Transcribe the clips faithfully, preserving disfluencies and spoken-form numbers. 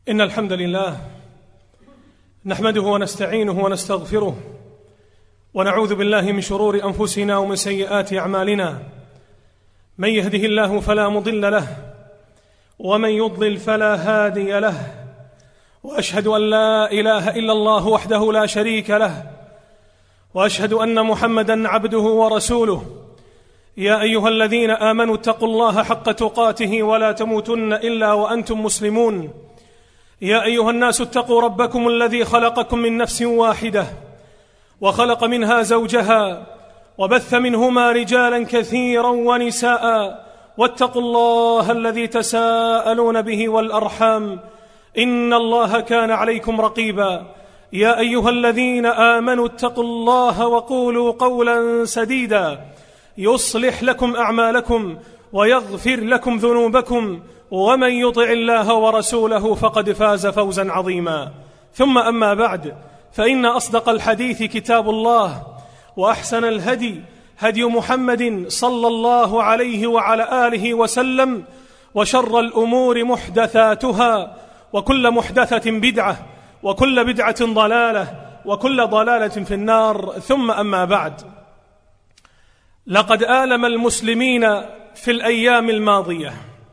إن الحمد لله نحمده ونستعينه ونستغفره ونعوذ بالله من شرور أنفسنا ومن سيئات أعمالنا. من يهده الله فلا مضل له ومن يضلل فلا هادي له، وأشهد أن لا إله إلا الله وحده لا شريك له، وأشهد أن محمدًا عبده ورسوله. يا أيها الذين آمنوا اتقوا الله حق تقاته ولا تموتن إلا وأنتم مسلمون. يا أيها الناس اتقوا ربكم الذي خلقكم من نفس واحدة وخلق منها زوجها وبث منهما رجالا كثيرا ونساء، واتقوا الله الذي تساءلون به والأرحام إن الله كان عليكم رقيبا. يا أيها الذين آمنوا اتقوا الله وقولوا قولا سديدا يصلح لكم أعمالكم ويغفر لكم ذنوبكم، ومن يطع الله ورسوله فقد فاز فوزا عظيما. ثم أما بعد، فإن أصدق الحديث كتاب الله، وأحسن الهدي هدي محمد صلى الله عليه وعلى آله وسلم، وشر الأمور محدثاتها، وكل محدثة بدعة، وكل بدعة ضلالة، وكل ضلالة في النار. ثم أما بعد، لقد آلم المسلمين في الأيام الماضية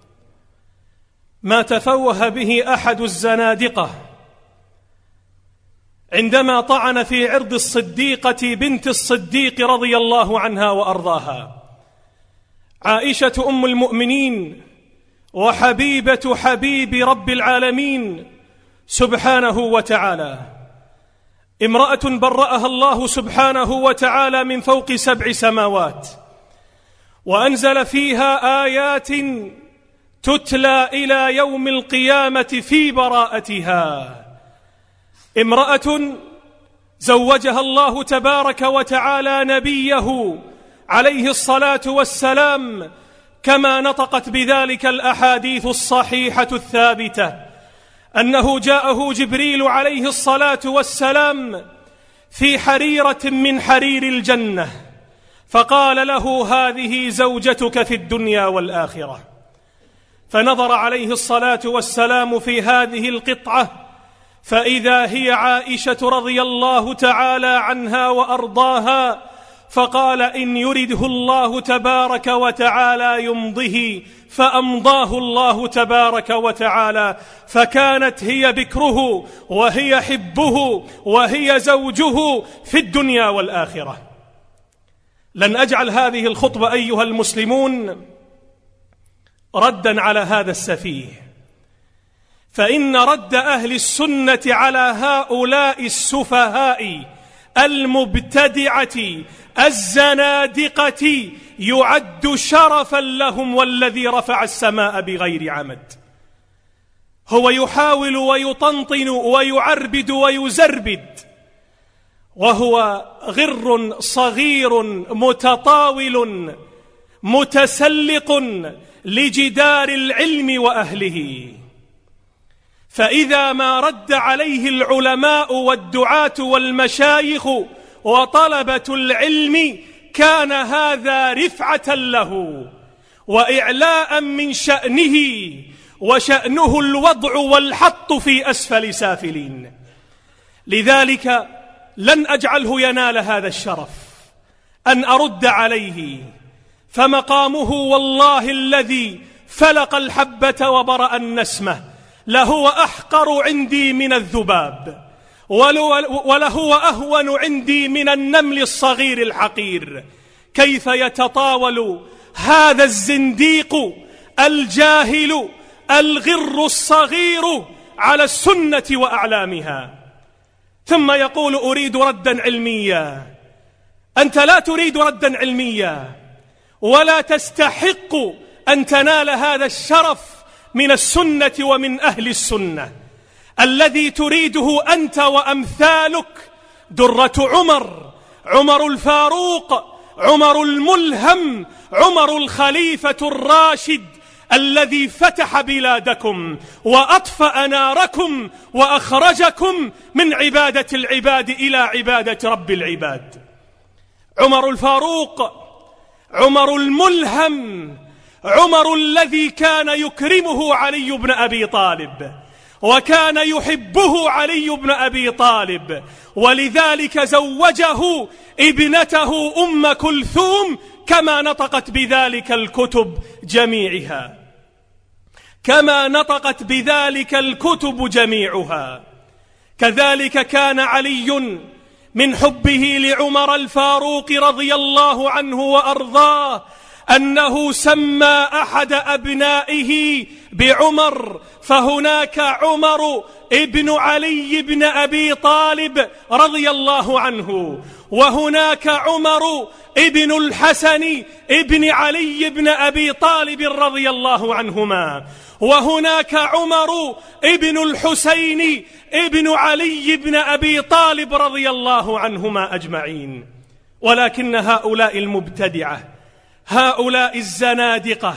ما تفوه به أحد الزنادقة عندما طعن في عرض الصديقة بنت الصديق رضي الله عنها وأرضاها، عائشة أم المؤمنين وحبيبة حبيب رب العالمين سبحانه وتعالى، امرأة برأها الله سبحانه وتعالى من فوق سبع سماوات، وأنزل فيها آيات تتلى إلى يوم القيامة في براءتها. امرأة زوجها الله تبارك وتعالى نبيه عليه الصلاة والسلام، كما نطقت بذلك الأحاديث الصحيحة الثابتة، أنه جاءه جبريل عليه الصلاة والسلام في حريرة من حرير الجنة، فقال له: هذه زوجتك في الدنيا والآخرة. فنظر عليه الصلاة والسلام في هذه القطعة، فإذا هي عائشة رضي الله تعالى عنها وأرضاها، فقال: إن يرده الله تبارك وتعالى يمضه، فأمضاه الله تبارك وتعالى، فكانت هي بكره وهي حبه وهي زوجه في الدنيا والآخرة. لن أجعل هذه الخطبة أيها المسلمون ردا على هذا السفيه، فإن رد أهل السنة على هؤلاء السفهاء المبتدعة الزنادقة يعد شرفا لهم، والذي رفع السماء بغير عمد. هو يحاول ويطنطن ويعربد ويزربد، وهو غر صغير متطاول متسلق لجدار العلم وأهله. فإذا ما رد عليه العلماء والدعاة والمشايخ وطلبة العلم كان هذا رفعة له وإعلاء من شأنه، وشأنه الوضع والحط في أسفل سافلين. لذلك لن أجعله ينال هذا الشرف أن أرد عليه، فمقامه والله الذي فلق الحبة وبرأ النسمة لهو أحقر عندي من الذباب، ولهو أهون عندي من النمل الصغير الحقير. كيف يتطاول هذا الزنديق الجاهل الغر الصغير على السنة وأعلامها، ثم يقول: أريد ردا علميا. أنت لا تريد ردا علميا، ولا تستحق أن تنال هذا الشرف من السنة ومن أهل السنة. الذي تريده أنت وأمثالك درة عمر، عمر الفاروق، عمر الملهم، عمر الخليفة الراشد، الذي فتح بلادكم وأطفأ ناركم وأخرجكم من عبادة العباد إلى عبادة رب العباد. عمر الفاروق، عمر الملهم، عمر الذي كان يكرمه علي بن أبي طالب، وكان يحبه علي بن أبي طالب، ولذلك زوجه ابنته أم كلثوم كما نطقت بذلك الكتب جميعها، كما نطقت بذلك الكتب جميعها. كذلك كان علي من حبه لعمر الفاروق رضي الله عنه وأرضاه أنه سمى أحد أبنائه بعمر، فهناك عمر ابن علي بن أبي طالب رضي الله عنه، وهناك عمر ابن الحسن ابن علي بن أبي طالب رضي الله عنهما، وهناك عمر ابن الحسين ابن علي بن أبي طالب رضي الله عنهما أجمعين. ولكن هؤلاء المبتدعة، هؤلاء الزنادقة،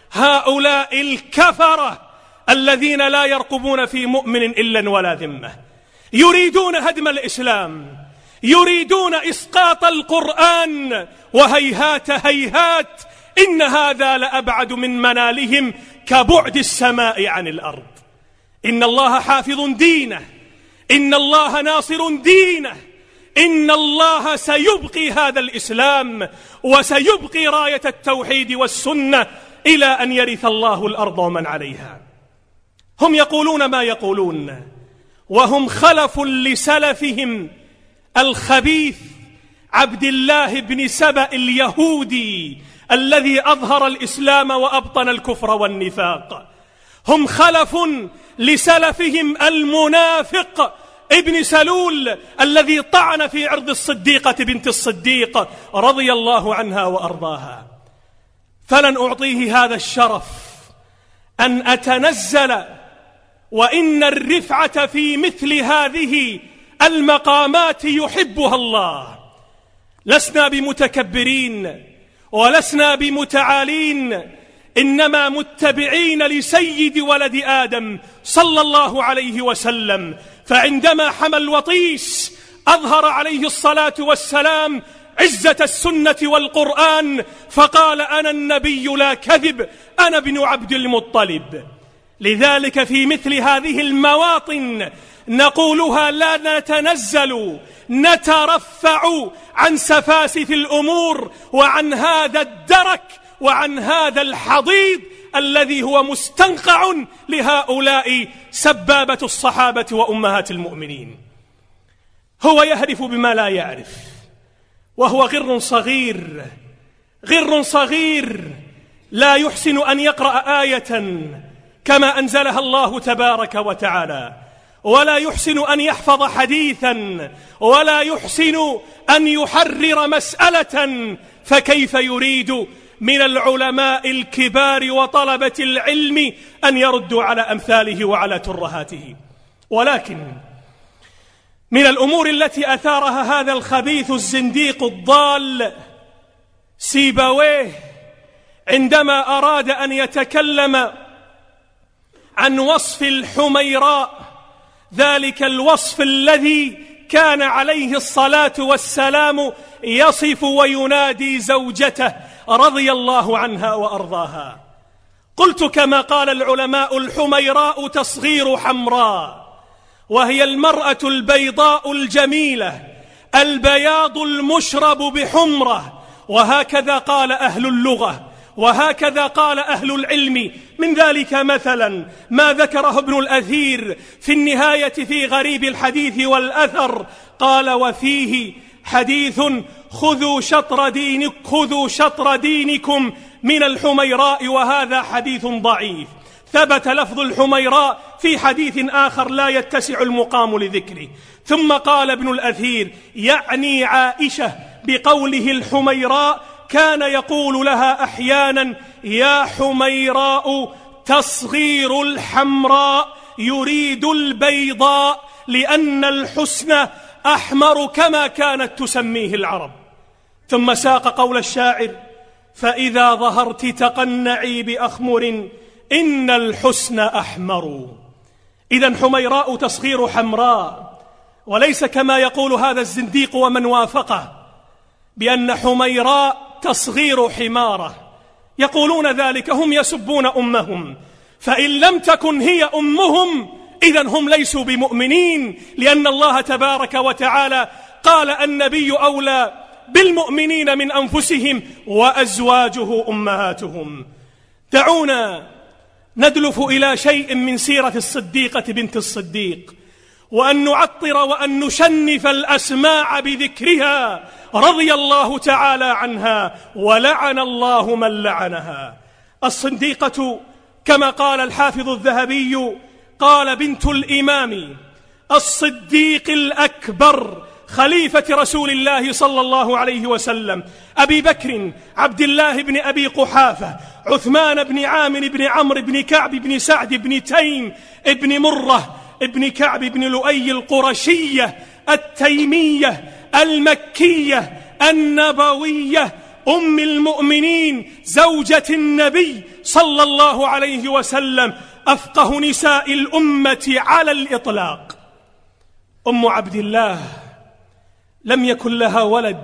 هؤلاء الكفرة الذين لا يرقبون في مؤمن إلا ولا ذمة يريدون هدم الإسلام، يريدون إسقاط القرآن، وهيهات هيهات إن هذا لأبعد من منالهم كبعد السماء عن الأرض. إن الله حافظ دينه، إن الله ناصر دينه، إن الله سيبقي هذا الإسلام وسيبقي راية التوحيد والسنة إلى أن يرث الله الأرض ومن عليها. هم يقولون ما يقولون، وهم خلف لسلفهم الخبيث عبد الله بن سبأ اليهودي الذي أظهر الإسلام وأبطن الكفر والنفاق. هم خلف لسلفهم المنافق ابن سلول الذي طعن في عرض الصديقة بنت الصديق رضي الله عنها وأرضاها. فلن أعطيه هذا الشرف أن أتنزل، وإن الرفعة في مثل هذه المقامات يحبها الله. لسنا بمتكبرين ولسنا بمتعالين، إنما متبعين لسيد ولد آدم صلى الله عليه وسلم. فعندما حمى الوطيس أظهر عليه الصلاة والسلام عزة السنة والقرآن، فقال: أنا النبي لا كذب، أنا ابن عبد المطلب. لذلك في مثل هذه المواطن نقولها لا نتنزل، نترفع عن سفاسف الأمور وعن هذا الدرك وعن هذا الحضيض الذي هو مستنقع لهؤلاء سبابة الصحابة وأمهات المؤمنين. هو يهرف بما لا يعرف، وهو غر صغير، غر صغير لا يحسن أن يقرأ آية كما أنزلها الله تبارك وتعالى، ولا يحسن أن يحفظ حديثا، ولا يحسن أن يحرر مسألة، فكيف يريد من العلماء الكبار وطلبة العلم أن يردوا على أمثاله وعلى ترهاته؟ ولكن من الأمور التي أثارها هذا الخبيث الزنديق الضال سيبويه عندما أراد أن يتكلم عن وصف الحميراء، ذلك الوصف الذي كان عليه الصلاة والسلام يصف وينادي زوجته رضي الله عنها وأرضاها. قلت كما قال العلماء: الحميراء تصغير حمراء، وهي المرأة البيضاء الجميلة، البياض المشرب بحمرة، وهكذا قال أهل اللغة، وهكذا قال أهل العلم. من ذلك مثلا ما ذكره ابن الأثير في النهاية في غريب الحديث والأثر، قال: وفيه حديث خذوا شطر دينك خذوا شطر دينكم من الحميراء، وهذا حديث ضعيف. ثبت لفظ الحميراء في حديث آخر لا يتسع المقام لذكره. ثم قال ابن الأثير: يعني عائشة بقوله الحميراء كان يقول لها أحيانا: يا حميراء، تصغير الحمراء، يريد البيضاء، لأن الحسن أحمر كما كانت تسميه العرب. ثم ساق قول الشاعر: فإذا ظهرت تقنعي بأخمر إن الحسن أحمر. إذن حميراء تصغير حمراء، وليس كما يقول هذا الزنديق ومن وافقه بأن حميراء تصغير حمارة. يقولون ذلك، هم يسبون أمهم، فإن لم تكن هي أمهم إذن هم ليسوا بمؤمنين، لأن الله تبارك وتعالى قال النبي أولى بالمؤمنين من أنفسهم وأزواجه أمهاتهم. دعونا ندلف إلى شيء من سيرة الصديقة بنت الصديق، وأن نعطر وأن نشنف الأسماع بذكرها رضي الله تعالى عنها، ولعن الله من لعنها. الصديقة كما قال الحافظ الذهبي قال بنت الإمام الصديق الأكبر خليفة رسول الله صلى الله عليه وسلم، أبي بكر عبد الله بن أبي قحافة عثمان بن عامر بن عمرو بن كعب بن سعد بن تيم بن مرة ابن كعب بن لؤي القرشية التيمية المكية النبوية أم المؤمنين زوجة النبي صلى الله عليه وسلم، أفقه نساء الأمة على الإطلاق. أم عبد الله لم يكن لها ولد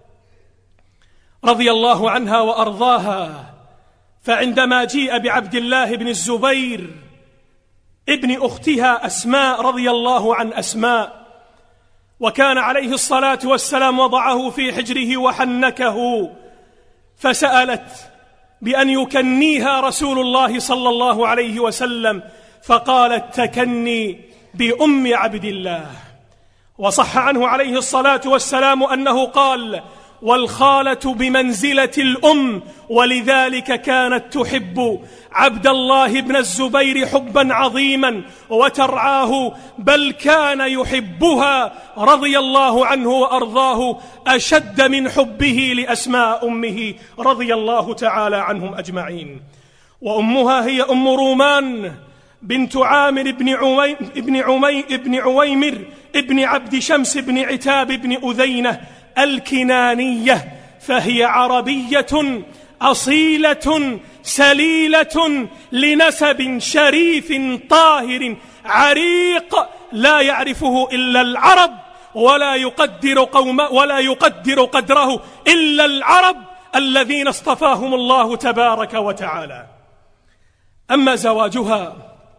رضي الله عنها وأرضاها، فعندما جيء بعبد الله بن الزبير ابن أختها أسماء رضي الله عن أسماء، وكان عليه الصلاة والسلام وضعه في حجره وحنكه، فسألت بأن يكنيها رسول الله صلى الله عليه وسلم، فقالت تكني بأم عبد الله. وصح عنه عليه الصلاة والسلام أنه قال والخالة بمنزلة الأم، ولذلك كانت تحب عبد الله بن الزبير حبا عظيما وترعاه، بل كان يحبها رضي الله عنه وأرضاه أشد من حبه لأسماء أمه رضي الله تعالى عنهم أجمعين. وأمها هي أم رومان بنت عامر بن عمي بن عمي بن عويمر ابن عبد شمس بن عتاب بن أذينة الكنانية، فهي عربية أصيلة سليلة لنسب شريف طاهر عريق لا يعرفه إلا العرب، ولا يقدر قوم ولا يقدر قدره إلا العرب الذين اصطفاهم الله تبارك وتعالى. أما زواجها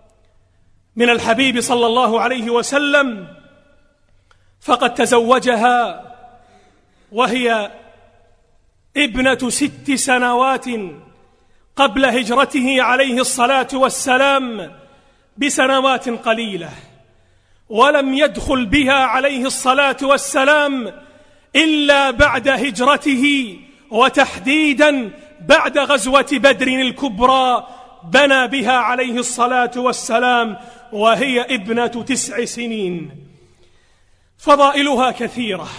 من الحبيب صلى الله عليه وسلم فقد تزوجها وهي ابنة ست سنوات قبل هجرته عليه الصلاة والسلام بسنوات قليلة، ولم يدخل بها عليه الصلاة والسلام إلا بعد هجرته، وتحديدا بعد غزوة بدر الكبرى بنى بها عليه الصلاة والسلام وهي ابنة تسع سنين. فضائلها كثيرة،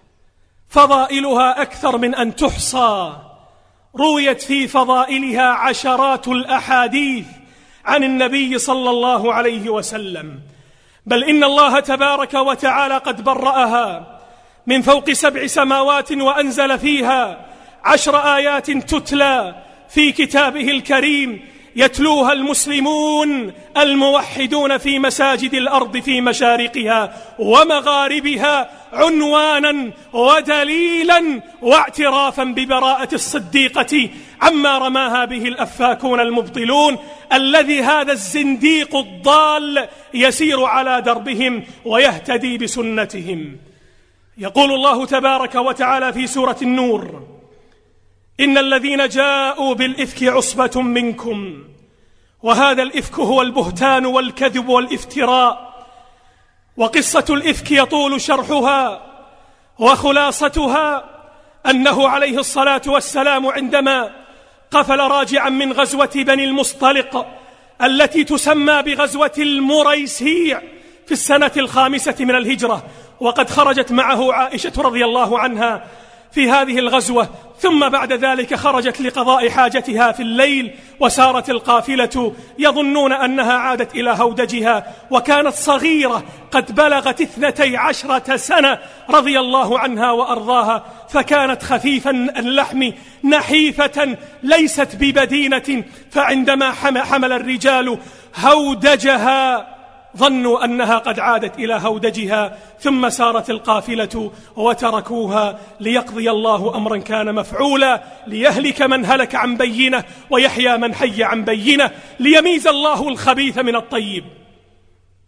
فضائلها أكثر من أن تحصى، رويت في فضائلها عشرات الأحاديث عن النبي صلى الله عليه وسلم، بل إن الله تبارك وتعالى قد برأها من فوق سبع سماوات وأنزل فيها عشر آيات تتلى في كتابه الكريم يتلوها المسلمون الموحدون في مساجد الأرض في مشارقها ومغاربها عنوانا ودليلا واعترافا ببراءة الصديقة عما رماها به الأفاكون المبطلون، الذي هذا الزنديق الضال يسير على دربهم ويهتدي بسنتهم. يقول الله تبارك وتعالى في سورة النور: إن الذين جاءوا بالإفك عصبة منكم، وهذا الإفك هو البهتان والكذب والافتراء. وقصة الإفك يطول شرحها، وخلاصتها أنه عليه الصلاة والسلام عندما قفل راجعا من غزوة بني المصطلق التي تسمى بغزوة المريسيع في السنة الخامسة من الهجرة، وقد خرجت معه عائشة رضي الله عنها في هذه الغزوة، ثم بعد ذلك خرجت لقضاء حاجتها في الليل، وسارت القافلة يظنون أنها عادت إلى هودجها، وكانت صغيرة قد بلغت اثنتي عشرة سنة رضي الله عنها وأرضاها، فكانت خفيفا اللحم نحيفة ليست ببدينة، فعندما حمل الرجال هودجها ظنوا أنها قد عادت إلى هودجها، ثم سارت القافلة وتركوها ليقضي الله أمرا كان مفعولا، ليهلك من هلك عن بينة ويحيى من حي عن بينة، ليميز الله الخبيث من الطيب.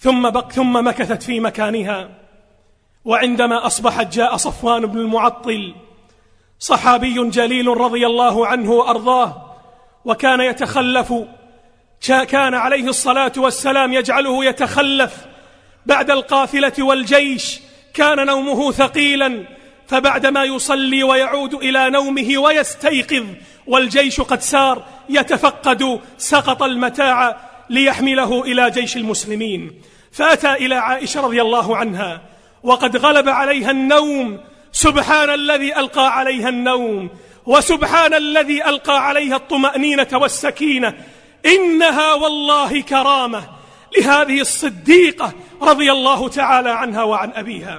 ثم, بق ثم مكثت في مكانها. وعندما أصبحت جاء صفوان بن المعطل صحابي جليل رضي الله عنه وأرضاه، وكان يتخلف، كان عليه الصلاة والسلام يجعله يتخلف بعد القافلة والجيش، كان نومه ثقيلا، فبعدما يصلي ويعود إلى نومه ويستيقظ والجيش قد سار يتفقد سقط المتاع ليحمله إلى جيش المسلمين. فأتى إلى عائشة رضي الله عنها وقد غلب عليها النوم، سبحان الذي ألقى عليها النوم، وسبحان الذي ألقى عليها الطمأنينة والسكينة. إنها والله كرامة لهذه الصديقة رضي الله تعالى عنها وعن أبيها.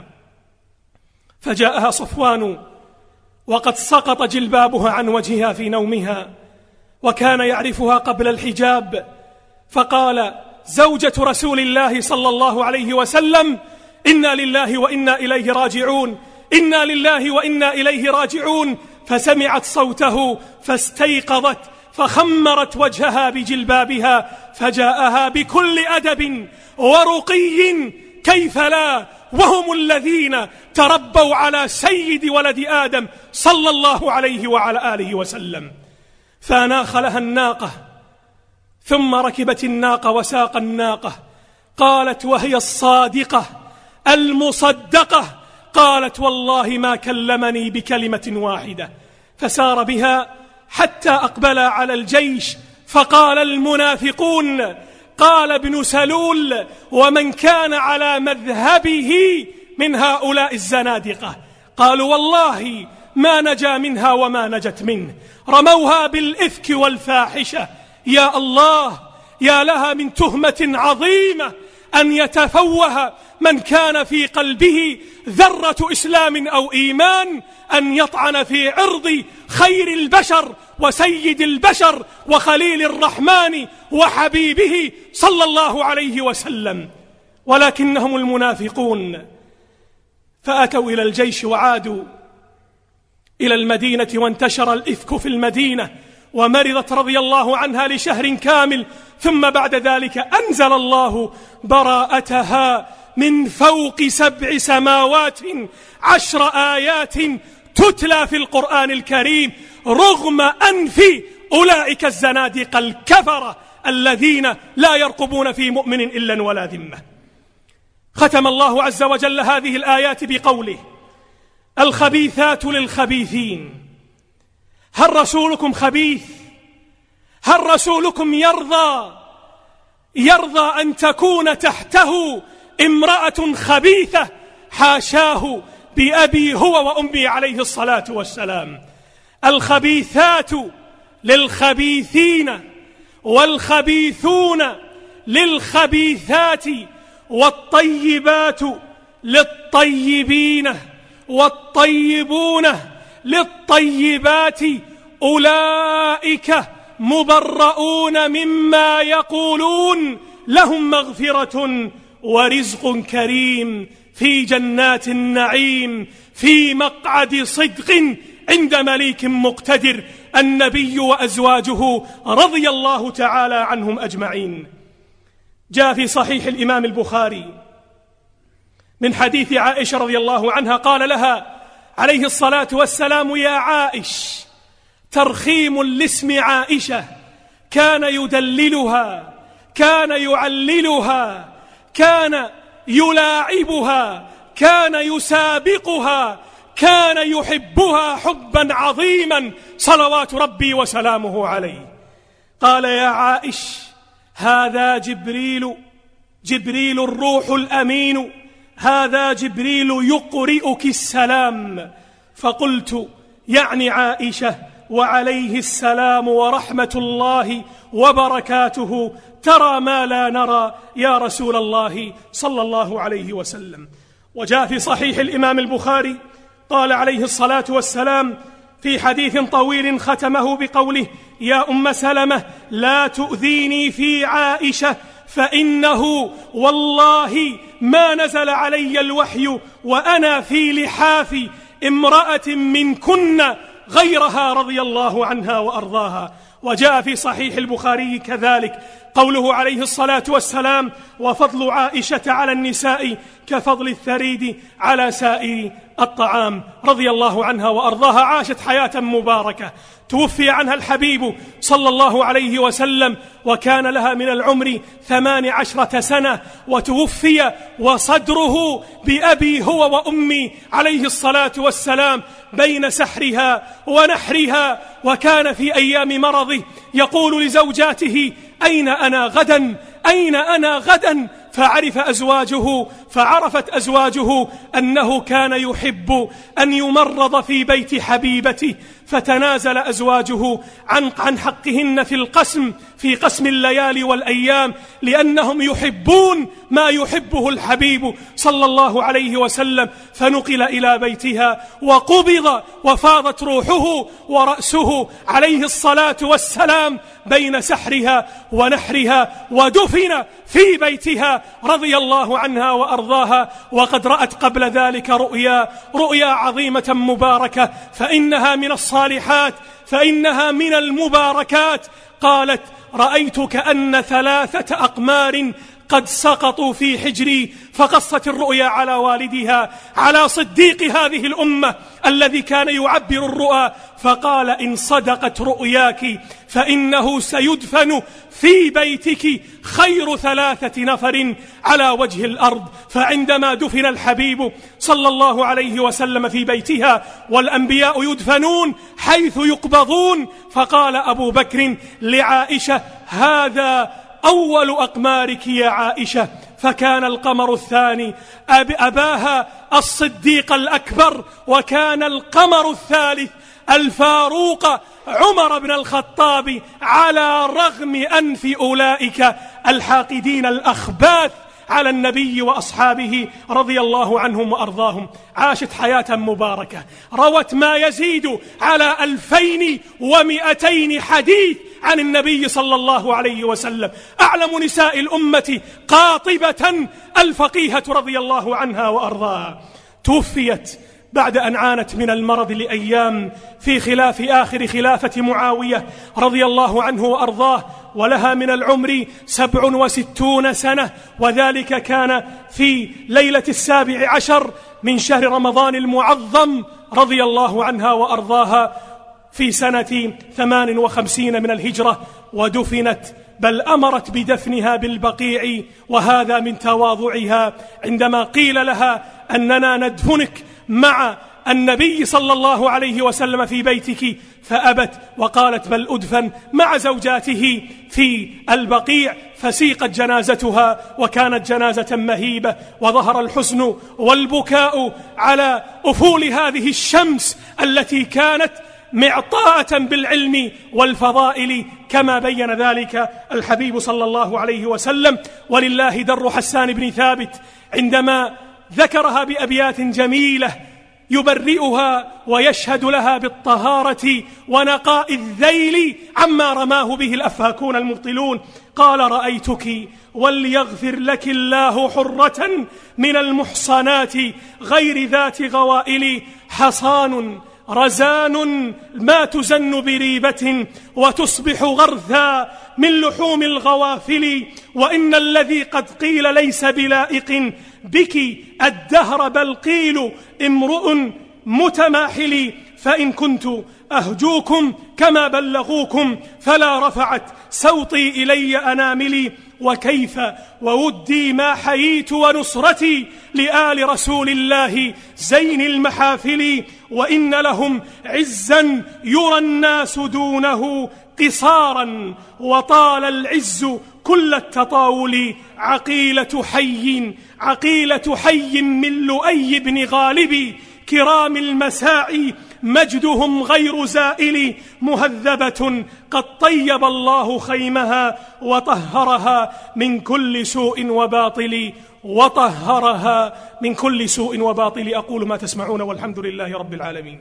فجاءها صفوان وقد سقط جلبابها عن وجهها في نومها، وكان يعرفها قبل الحجاب، فقال: زوجة رسول الله صلى الله عليه وسلم، إنا لله وإنا إليه راجعون، إنا لله وإنا إليه راجعون. فسمعت صوته فاستيقظت، فخمرت وجهها بجلبابها، فجاءها بكل أدب ورقي، كيف لا، وهم الذين تربوا على سيد ولد آدم صلى الله عليه وعلى آله وسلم. فأناخ لها الناقة، ثم ركبت الناقة وساق الناقة. قالت وهي الصادقة المصدقة، قالت: والله ما كلمني بكلمة واحدة. فسار بها حتى أقبل على الجيش، فقال المنافقون، قال ابن سلول ومن كان على مذهبه من هؤلاء الزنادقة، قالوا: والله ما نجا منها وما نجت منه، رموها بالإفك والفاحشة. يا الله، يا لها من تهمة عظيمة أن يتفوه من كان في قلبه ذرة إسلام أو إيمان أن يطعن في عرض خير البشر وسيد البشر وخليل الرحمن وحبيبه صلى الله عليه وسلم. ولكنهم المنافقون. فأتوا إلى الجيش وعادوا إلى المدينة، وانتشر الإفك في المدينة، ومرضت رضي الله عنها لشهر كامل، ثم بعد ذلك أنزل الله براءتها من فوق سبع سماوات، عشر آيات تتلى في القرآن الكريم رغم أنف أولئك الزنادقة الكفرة الذين لا يرقبون في مؤمن إلا ولا ذمة. ختم الله عز وجل هذه الآيات بقوله: الخبيثات للخبيثين. هل رسولكم خبيث؟ هل رسولكم يرضى يرضى أن تكون تحته امرأة خبيثة؟ حاشاه بأبي هو وأمي عليه الصلاة والسلام. الخبيثات للخبيثين والخبيثون للخبيثات والطيبات للطيبين والطيبون للطيبات أولئك مبرؤون مما يقولون لهم مغفرة ورزق كريم في جنات النعيم في مقعد صدق عند مليك مقتدر. النبي وأزواجه رضي الله تعالى عنهم أجمعين. جاء في صحيح الإمام البخاري من حديث عائشة رضي الله عنها قال لها عليه الصلاة والسلام: يا عائش، ترخيم لاسم عائشة، كان يدللها، كان يعللها، كان يلاعبها، كان يسابقها، كان يحبها حبا عظيما صلوات ربي وسلامه عليه. قال: يا عائش، هذا جبريل جبريل الروح الأمين، هذا جبريل يقرئك السلام. فقلت: يعني عائشة وعليه السلام ورحمة الله وبركاته، ترى ما لا نرى يا رسول الله صلى الله عليه وسلم. وجاء في صحيح الإمام البخاري قال عليه الصلاة والسلام في حديث طويل ختمه بقوله: يا أم سلمة، لا تؤذيني في عائشة، فإنه والله ما نزل علي الوحي وأنا في لحاف امرأة منكن غيرها رضي الله عنها وأرضاها. وجاء في صحيح البخاري كذلك قوله عليه الصلاة والسلام: وفضل عائشة على النساء كفضل الثريد على سائر الطعام. رضي الله عنها وأرضاها، عاشت حياة مباركة توفي عنها الحبيب صلى الله عليه وسلم وكان لها من العمر ثمان عشرة سنة، وتوفي وصدره بأبي هو وأمي عليه الصلاة والسلام بين سحرها ونحرها. وكان في أيام مرضه يقول لزوجاته: أين أنا غدا؟ أين أنا غدا؟ فعرف أزواجه فعرفت أزواجه أنه كان يحب أن يمرض في بيت حبيبته، فتنازل أزواجه عن عن حقهن في القسم في قسم الليالي والأيام، لأنهم يحبون ما يحبه الحبيب صلى الله عليه وسلم. فنقل إلى بيتها وقبض وفاضت روحه ورأسه عليه الصلاة والسلام بين سحرها ونحرها، ودفن في بيتها رضي الله عنها وأرضاها. وقد رأت قبل ذلك رؤيا رؤيا عظيمة مباركة، فإنها من الصالحات، فإنها من المباركات. قالت: رأيت كأن ثلاثة أقمار قد سقطوا في حجري. فقصت الرؤيا على والدها، على صديق هذه الأمة الذي كان يعبر الرؤى، فقال: إن صدقت رؤياك فإنه سيدفن في بيتك خير ثلاثة نفر على وجه الأرض. فعندما دفن الحبيب صلى الله عليه وسلم في بيتها والأنبياء يدفنون حيث يقبضون، فقال أبو بكر لعائشة: هذا أول أقمارك يا عائشة. فكان القمر الثاني أب أباها الصديق الأكبر، وكان القمر الثالث الفاروق عمر بن الخطاب، على رغم أنف أولئك الحاقدين الأخباث على النبي وأصحابه رضي الله عنهم وأرضاهم. عاشت حياة مباركة، روت ما يزيد على ألفين ومئتين حديث عن النبي صلى الله عليه وسلم. أعلم نساء الأمة قاطبة الفقيهة رضي الله عنها وأرضاها، توفيت بعد أن عانت من المرض لأيام في خلاف آخر خلافة معاوية رضي الله عنه وأرضاه، ولها من العمر سبع وستون سنة، وذلك كان في ليلة السابع عشر من شهر رمضان المعظم رضي الله عنها وأرضاها في سنة ثمان وخمسين من الهجرة، ودفنت بل أمرت بدفنها بالبقيع، وهذا من تواضعها عندما قيل لها أننا ندفنك مع النبي صلى الله عليه وسلم في بيتك، فأبت وقالت: بل أدفن مع زوجاته في البقيع. فسيقت جنازتها، وكانت جنازة مهيبة، وظهر الحزن والبكاء على أفول هذه الشمس التي كانت معطاءة بالعلم والفضائل كما بين ذلك الحبيب صلى الله عليه وسلم. ولله در حسان بن ثابت عندما ذكرها بأبيات جميلة يبرئها ويشهد لها بالطهارة ونقاء الذيل عما رماه به الأفاكون المبطلون. قال: رأيتك وليغفر لك الله حرة من المحصنات غير ذات غوائل، حصان رزان ما تزن بريبة وتصبح غرثا من لحوم الغوافل، وإن الذي قد قيل ليس بلائق بك الدهر بل قيل امرؤ متماحل، فإن كنت أهجوكم كما بلغوكم فلا رفعت صوتي إلي أناملي، وكيف وودي ما حييت ونصرتي لآل رسول الله زين المحافل، وإن لهم عزا يرى الناس دونه قصارا وطال العز كل التطاول، عقيلة حي عقيلة حي من لؤي بن غالب كرام المساعي مجدهم غير زائل، مهذبة قد طيب الله خيمها وطهرها من كل سوء وباطل وطهرها من كل سوء وباطل. أقول ما تسمعون والحمد لله رب العالمين.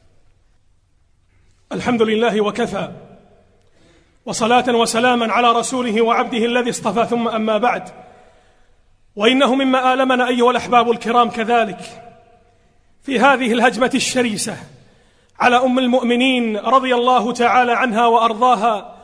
الحمد لله وكفى، وصلاة وسلاما على رسوله وعبده الذي اصطفى، ثم أما بعد، وإنه مما آلمنا أيها الأحباب الكرام كذلك في هذه الهجمة الشريسة على أم المؤمنين رضي الله تعالى عنها وأرضاها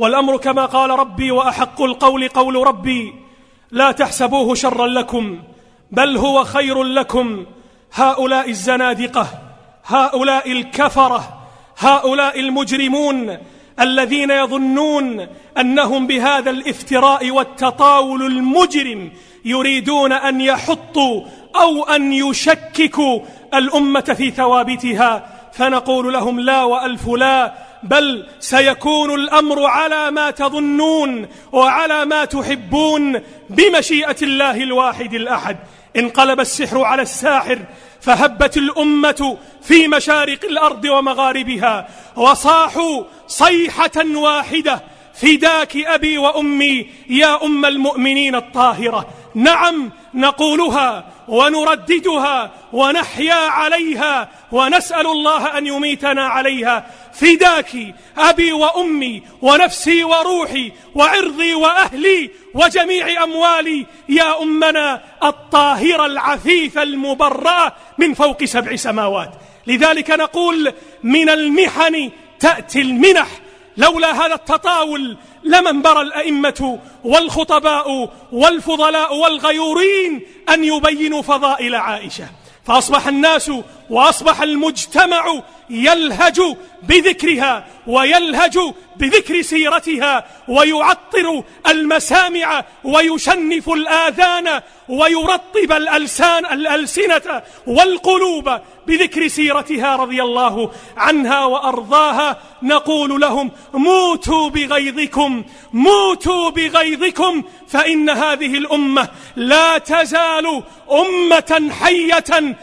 والأمر كما قال ربي: وأحق القول قول ربي لا تحسبوه شرا لكم بل هو خير لكم. هؤلاء الزنادقة، هؤلاء الكفرة، هؤلاء المجرمون الذين يظنون أنهم بهذا الافتراء والتطاول المجرم يريدون أن يحطوا أو أن يشككوا الأمة في ثوابتها، فنقول لهم: لا وألف لا، بل سيكون الأمر على ما تظنون وعلى ما تحبون بمشيئة الله الواحد الأحد. انقلب السحر على الساحر، فهبت الأمة في مشارق الأرض ومغاربها وصاحوا صيحة واحدة: فداك أبي وأمي يا أم المؤمنين الطاهرة. نعم، نقولها ونرددها ونحيا عليها ونسأل الله أن يميتنا عليها: فداك أبي وأمي ونفسي وروحي وعرضي وأهلي وجميع أموالي يا أمنا الطاهرة العفيفة المبرأة من فوق سبع سماوات. لذلك نقول: من المحن تأتي المنح. لولا هذا التطاول لما انبرى الأئمة والخطباء والفضلاء والغيورين أن يبينوا فضائل عائشة، فأصبح الناس وأصبح المجتمع يلهج بذكرها ويلهج بذكر سيرتها، ويعطر المسامع ويشنف الآذان ويرطب الألسان الألسنة والقلوب بذكر سيرتها رضي الله عنها وأرضاها. نقول لهم: موتوا بغيظكم، موتوا بغيظكم، فإن هذه الأمة لا تزال أمة حية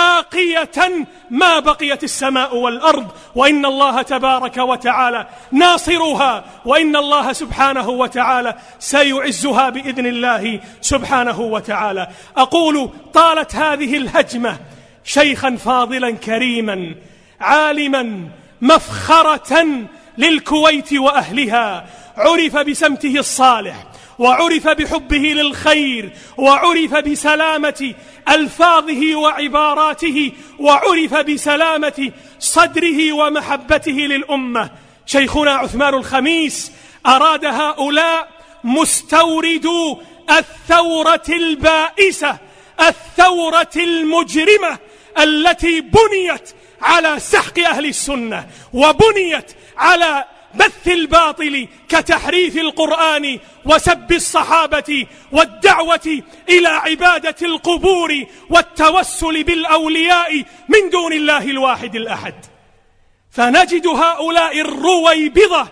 باقية ما بقيت السماء والأرض، وإن الله تبارك وتعالى ناصرها، وإن الله سبحانه وتعالى سيعزها بإذن الله سبحانه وتعالى. أقول: طالت هذه الهجمة شيخا فاضلا كريما عالما مفخرة للكويت وأهلها، عرف بسمته الصالح، وعرف بحبه للخير، وعرف بسلامة ألفاظه وعباراته، وعرف بسلامة صدره ومحبته للأمة. شيخنا عثمان الخميس أراد هؤلاء مستوردو الثورة البائسة، الثورة المجرمة التي بنيت على سحق أهل السنة، وبنيت على بث الباطل كتحريف القرآن وسب الصحابة والدعوة إلى عبادة القبور والتوسل بالأولياء من دون الله الواحد الأحد. فنجد هؤلاء الرويبضة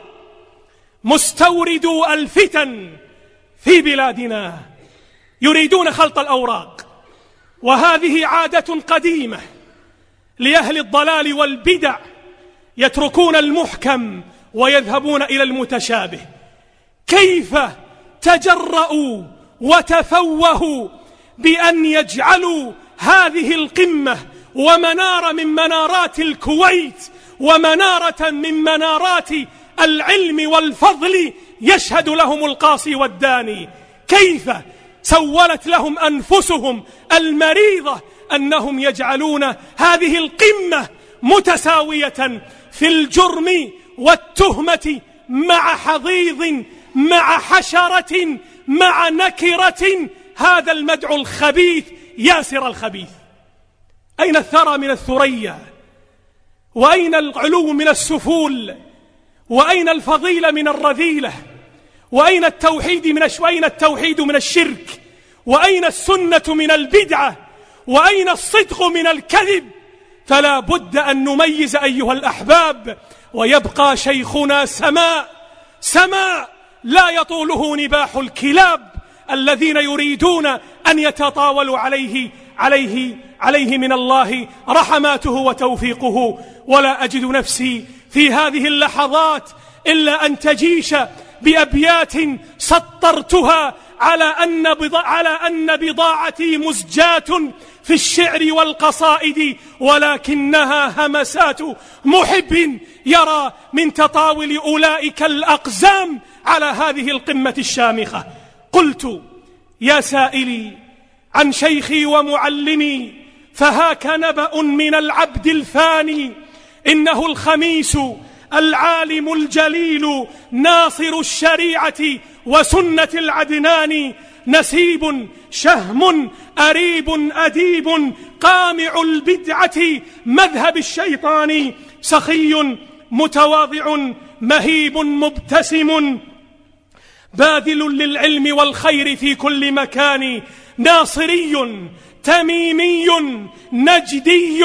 مستوردو الفتن في بلادنا يريدون خلط الأوراق، وهذه عادة قديمة لأهل الضلال والبدع، يتركون المحكم ويذهبون إلى المتشابه. كيف تجرؤوا وتفوهوا بأن يجعلوا هذه القمة ومنارة من منارات الكويت ومنارة من منارات العلم والفضل يشهد لهم القاصي والداني؟ كيف سولت لهم أنفسهم المريضة أنهم يجعلون هذه القمة متساوية في الجرم والتهمة مع حضيض، مع حشرة، مع نكرة، هذا المدعو الخبيث ياسر الخبيث. أين الثرى من الثريا؟ وأين العلو من السفول؟ وأين الفضيلة من الرذيلة؟ وأين التوحيد من وأين التوحيد من الشرك؟ وأين السنة من البدعة؟ وأين الصدق من الكذب؟ فلا بد أن نميز أيها الأحباب، ويبقى شيخنا سماء سماء لا يطوله نباح الكلاب الذين يريدون أن يتطاولوا عليه عليه عليه من الله رحماته وتوفيقه. ولا أجد نفسي في هذه اللحظات إلا أن تجيش بأبيات سطرتها على أن بضاعة على أن بضاعتي مزجاة في الشعر والقصائد، ولكنها همسات محب يرى من تطاول أولئك الأقزام على هذه القمة الشامخة. قلت: يا سائلي عن شيخي ومعلمي، فهاك نبأ من العبد الفاني، إنه الخميس العالم الجليل ناصر الشريعة وسنة العدنان، نسيب شهم أريب أديب قامع البدعة مذهب الشيطان، سخي متواضع مهيب مبتسم باذل للعلم والخير في كل مكان، ناصري تميمي نجدي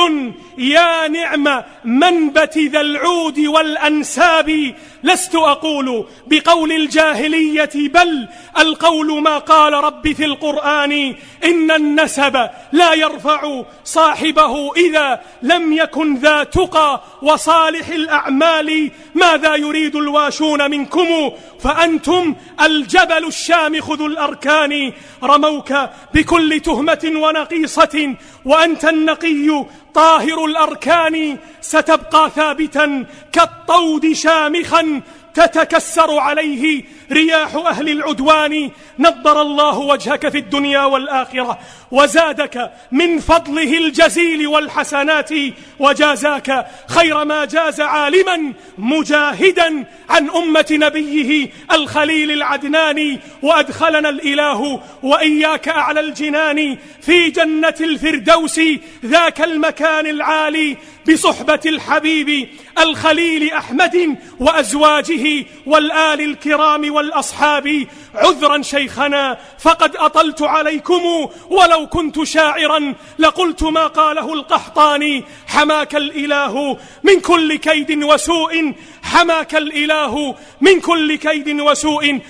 يا نعم منبت ذا العود والأنساب. لست أقول بقول الجاهلية بل القول ما قال ربي في القرآن، إن النسب لا يرفع صاحبه إذا لم يكن ذا تقى وصالح الأعمال. ماذا يريد الواشون منكم فأنتم الجبل الشامخ ذو الأركان، رموك بكل تهمة ونقيصة وأنت النقي طاهر الأركان، ستبقى ثابتا كالطود شامخا تتكسر عليه رياح أهل العدوان. نضر الله وجهك في الدنيا والآخرة وزادك من فضله الجزيل والحسنات، وجازاك خير ما جاز عالما مجاهدا عن أمة نبيه الخليل العدنان، وأدخلنا الإله وإياك أعلى الجنان في جنة الفردوس ذاك المكان العالي، بصحبة الحبيب الخليل أحمد وأزواجه والآل الكرام والأصحاب. عذرا شيخنا فقد أطلت عليكم، ولو كنت شاعرا لقلت ما قاله القحطاني، حماك الإله من كل كيد وسوء، حماك الإله من كل كيد وسوء،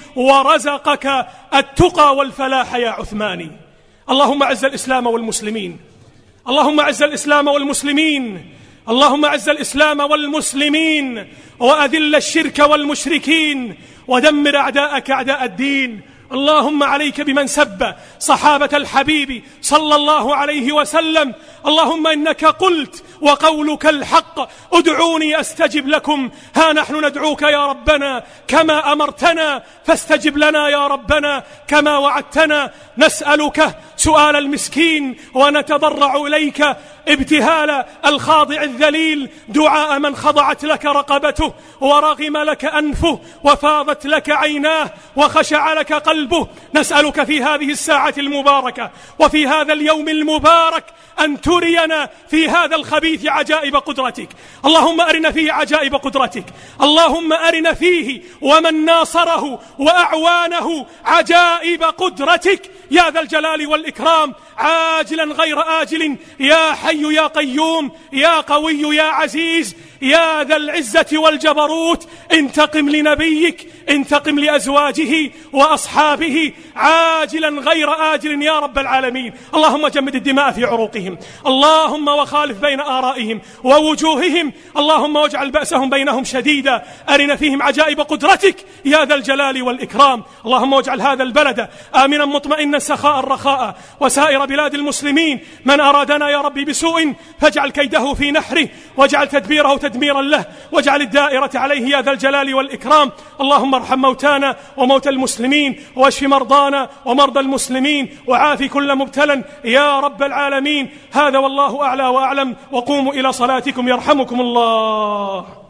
ورزقك التقى والفلاح يا عثماني. اللهم أعز الإسلام والمسلمين، اللهم أعز الإسلام والمسلمين، اللهم أعز الإسلام والمسلمين، وأذل الشرك والمشركين، ودمر أعداءك أعداء الدين. اللهم عليك بمن سب صحابة الحبيب صلى الله عليه وسلم. اللهم إنك قلت وقولك الحق، ادعوني أستجب لكم، ها نحن ندعوك يا ربنا كما أمرتنا، فاستجب لنا يا ربنا كما وعدتنا. نسألك سؤال المسكين ونتضرع إليك ابتهال الخاضع الذليل، دعاء من خضعت لك رقبته ورغم لك أنفه وفاضت لك عيناه وخشع لك قلبه. نسألك في هذه الساعة المباركة وفي هذا اليوم المبارك أن ترينا في هذا الخبيث عجائب قدرتك. اللهم أرنا فيه عجائب قدرتك، اللهم أرنا فيه ومن ناصره وأعوانه عجائب قدرتك يا ذا الجلال والإكرام، عاجلا غير آجل، يا حي يا قيوم، يا قوي يا عزيز، يا ذا العزة والجبروت. انتقم لنبيك، انتقم لأزواجه وأصحابه عاجلا غير آجل يا رب العالمين. اللهم جمد الدماء في عروقهم، اللهم وخالف بين آرائهم ووجوههم، اللهم واجعل بأسهم بينهم شديدا. أرنا فيهم عجائب قدرتك يا ذا الجلال والإكرام. اللهم واجعل هذا البلد آمنا مطمئنا سخاء رخاء، وسائر بلاد المسلمين. من أرادنا يا ربي بسوء فاجعل كيده في نحره، واجعل تدبيره تدميرا له، واجعل الدائرة عليه يا ذا الجلال والإكرام. اللهم ارحم موتانا وموتى المسلمين، واشف مرضانا ومرضى المسلمين، وعافي كل مبتلى يا رب العالمين. هذا والله أعلى وأعلم، وقوموا إلى صلاتكم يرحمكم الله.